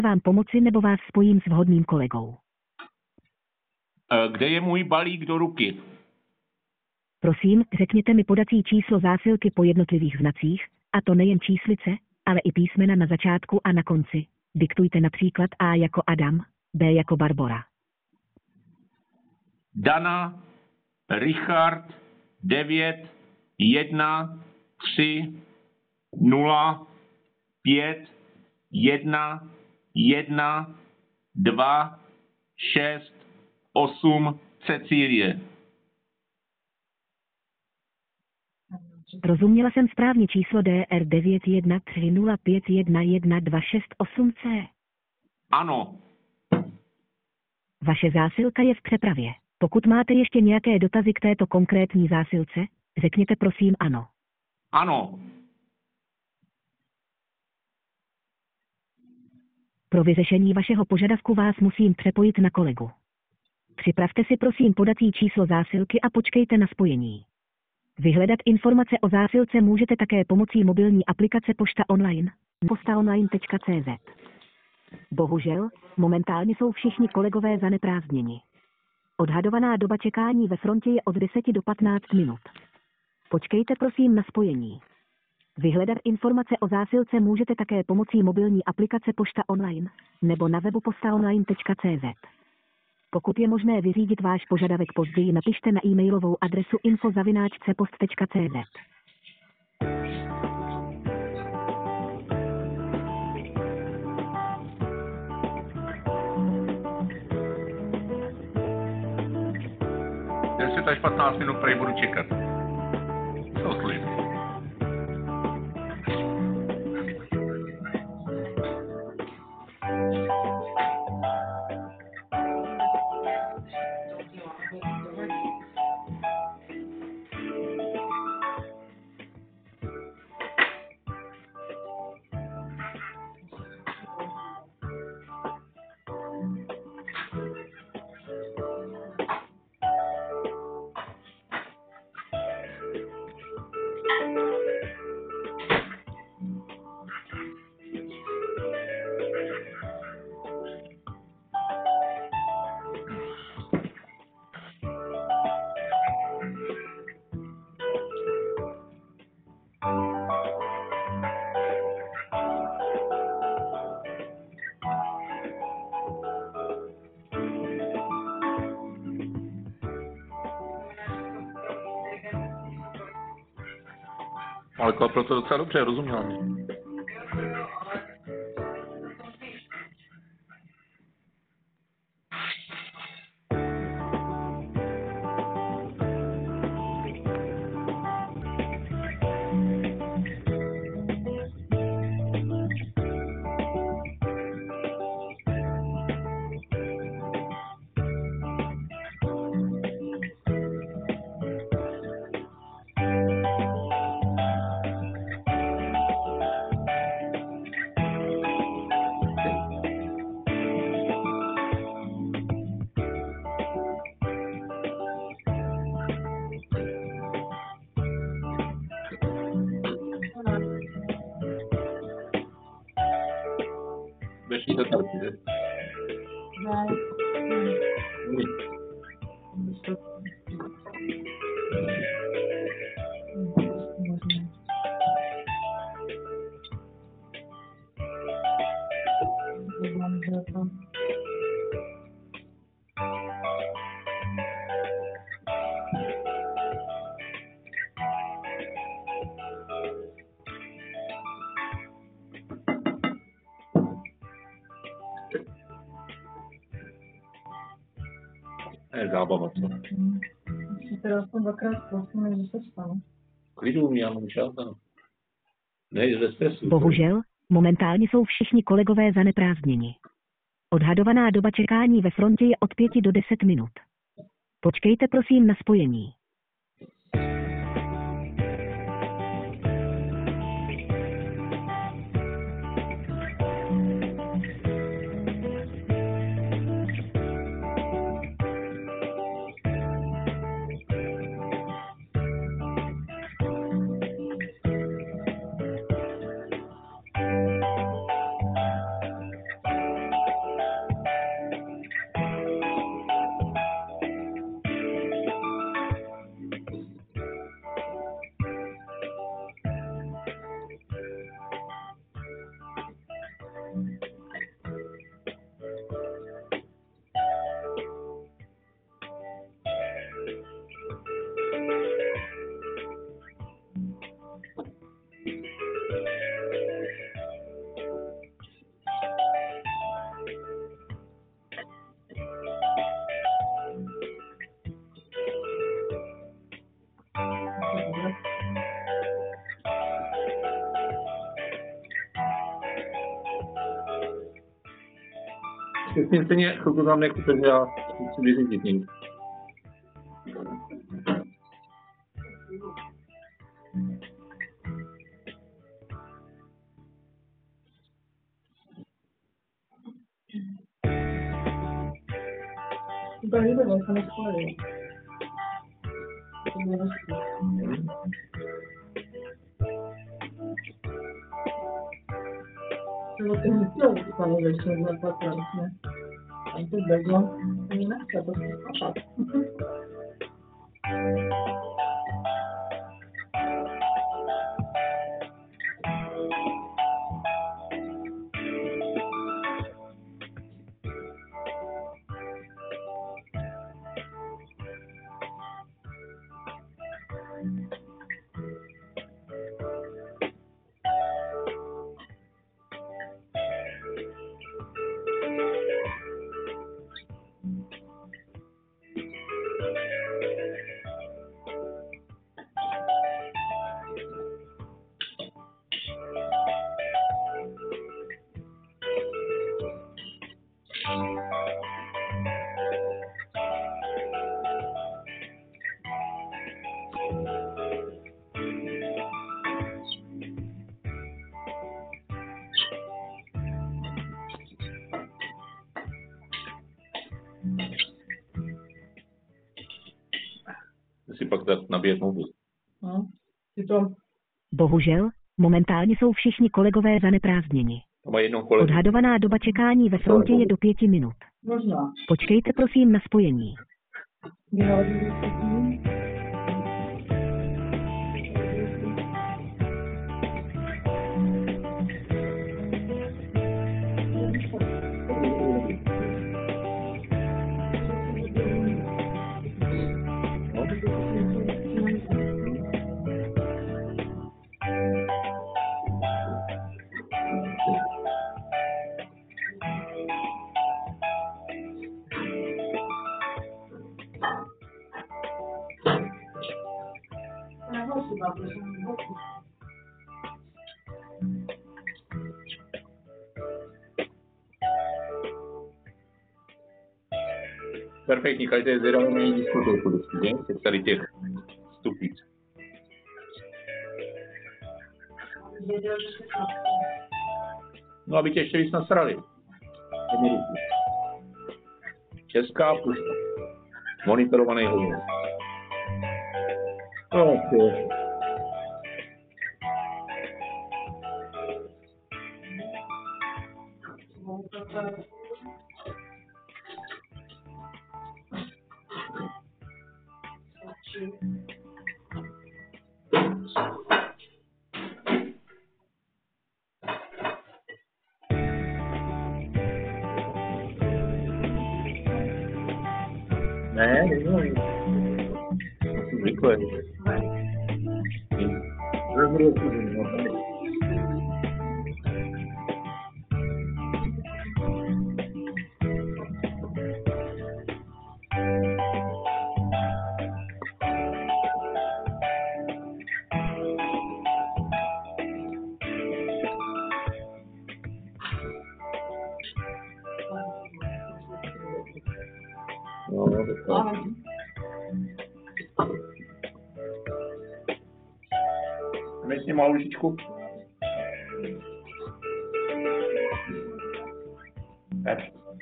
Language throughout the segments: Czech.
vám pomoci nebo vás spojím s vhodným kolegou. Kde je můj balík do ruky? Prosím, řekněte mi podací číslo zásilky po jednotlivých znacích, a to nejen číslice, ale i písmena na začátku a na konci. Diktujte například A jako Adam, B jako Barbora. Dana, Richard, 9, 1, 3, 0, 5, 1, 1, 2, 6, 8, Cecílie. Rozuměla jsem správně číslo DR 913051126 Ano. Vaše zásilka je v přepravě. Pokud máte ještě nějaké dotazy k této konkrétní zásilce, řekněte prosím ano. Ano. Pro vyřešení vašeho požadavku vás musím přepojit na kolegu. Připravte si prosím podací číslo zásilky a počkejte na spojení. Vyhledat informace o zásilce můžete také pomocí mobilní aplikace Pošta Online, postaonline.cz. Bohužel, momentálně jsou všichni kolegové zaneprázdněni. Odhadovaná doba čekání ve frontě je od 10 do 15 minut. Počkejte prosím na spojení. Vyhledat informace o zásilce můžete také pomocí mobilní aplikace Pošta Online nebo na webu postaonline.cz. Pokud je možné vyřídit váš požadavek později, napište na e-mailovou adresu info@cepost.cz. Deset až 15 minut prej budu čekat. Co klid. Ale pro to docela dobře, rozuměla mi. Beší to tady, že? Je zábava, co? Si teda aspoň dvakrát prosím, že se stalo. Klidu, já mám čas, ano. Ne, ze stresu. Bohužel, momentálně jsou všichni kolegové zaneprázdněni. Odhadovaná doba čekání ve frontě je od 5 do 10 minut. Počkejte prosím na spojení. Přesně stejně chvilku tam jako takže já chci vyřídit někdy. To líbí, ale se nespojuje. To je hezký. To ty nechtěl vypadá, že jsem zaplatila, ne? Tam to bezlo, to mi nechce, to si spapat. Si pak tak nabíjet mobil. No, ty to... Bohužel, momentálně jsou všichni kolegové zaneprázdněni. To má jednou kolegu. Odhadovaná doba čekání ve frontě je do 5 minut. Možná. Počkejte prosím na spojení. Vyhodili se tím. Perfektní, každý zvědavý diskutují prostě, z tady těch stupic. No, aby tě ještě víc nasrali. Česká pošta. Monitorovaný hovor. Okay. Ne, nevím. Zvyklé. No, to Jdeme s ním malou lžičku. Tak.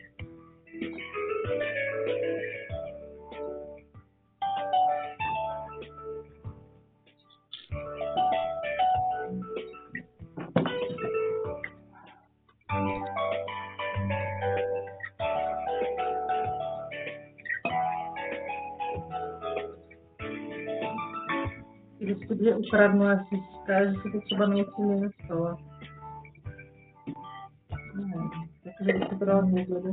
Když to bude ukradnu, já si říká, že se to třeba něco nestalo. Takže bych to dala vzhledu.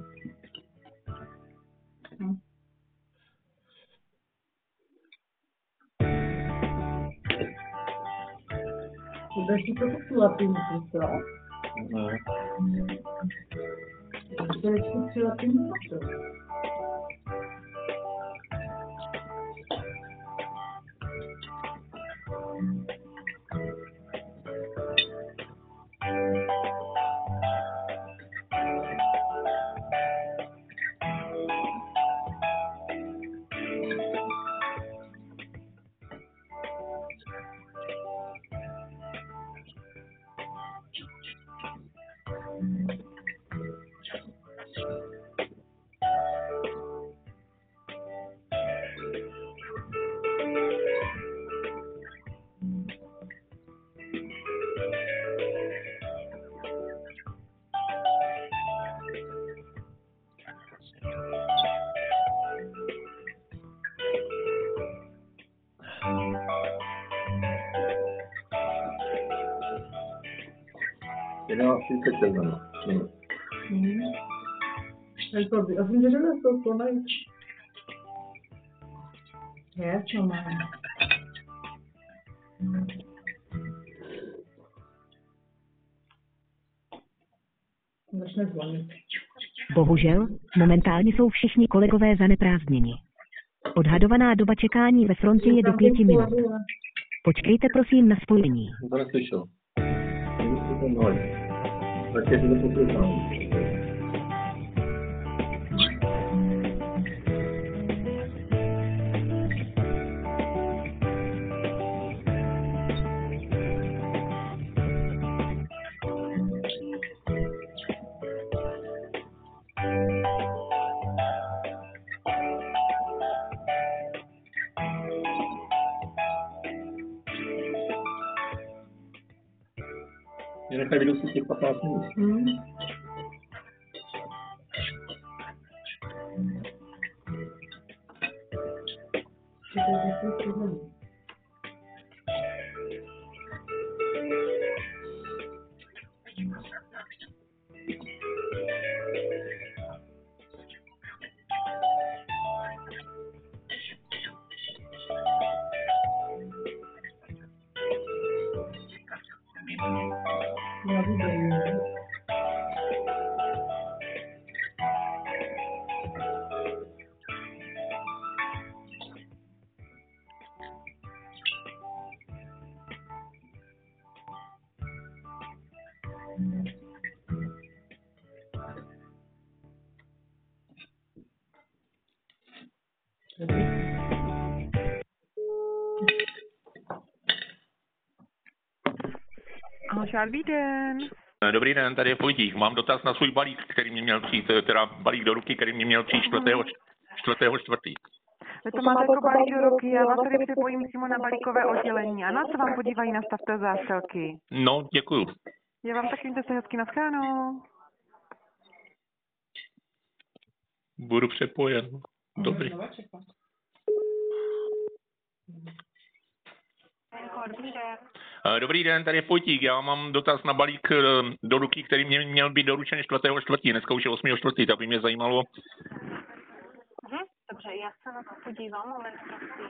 Budeš si to kupila ty musíš, jo? Budeš si kupila ty musíš. 11:46 minut. Já jsem říkala, že to konají. Je, čo mám? Začne zvonit. Bohužel, momentálně jsou všichni kolegové zaneprázdněni. Odhadovaná doba čekání ve frontě je do 5 minut. Počkejte prosím na spojení. To neslyšel. Tak je to poslouchám. Mě nechaj vydustit těch 15 minut. Dobrý den. Dobrý den, tady je Vojtík. Mám dotaz na svůj balík, který mě měl přijít, teda balík do ruky, který mě měl přijít 4.4. Vy to máte jako balík do ruky, já vás tady připojím přímo na balíkové oddělení. Ano, se vám podívají na stav té zásilky. No, děkuju. Já vám taky mějte se hezky, naschledanou. Budu přepojen. Dobrý. Dobrý den, tady je Vojtík. Já mám dotaz na balík do ruky, který mě měl být doručen 4.4. Dneska už je 8.4. Tak by mě zajímalo. Dobře, já se na to podívám, moment prosím.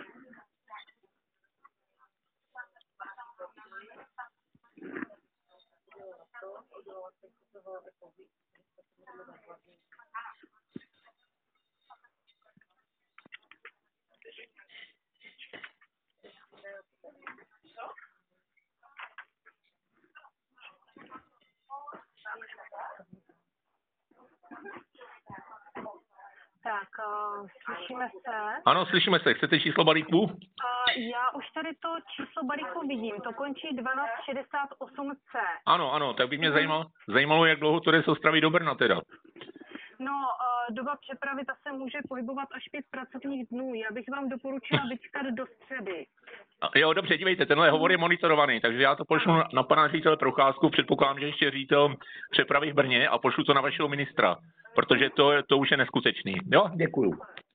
Tak, slyšíme se? Ano, slyšíme se. Chcete číslo balíku? Já už tady to číslo balíku vidím, to končí 1268C. Ano, tak by mě zajímalo, jak dlouho to jde z Ostravy do Brna teda. No, doba přepravy ta se může pohybovat až 5 pracovních dnů. Já bych vám doporučila vyčkat do středy. Jo, dobře, dívejte, tenhle hovor je monitorovaný, takže já to pošlu na pana ředitele Procházku, předpokládám, že ještě ředitel přepravy v Brně a pošlu to na vašeho ministra, protože to už je neskutečný. Jo, děkuju.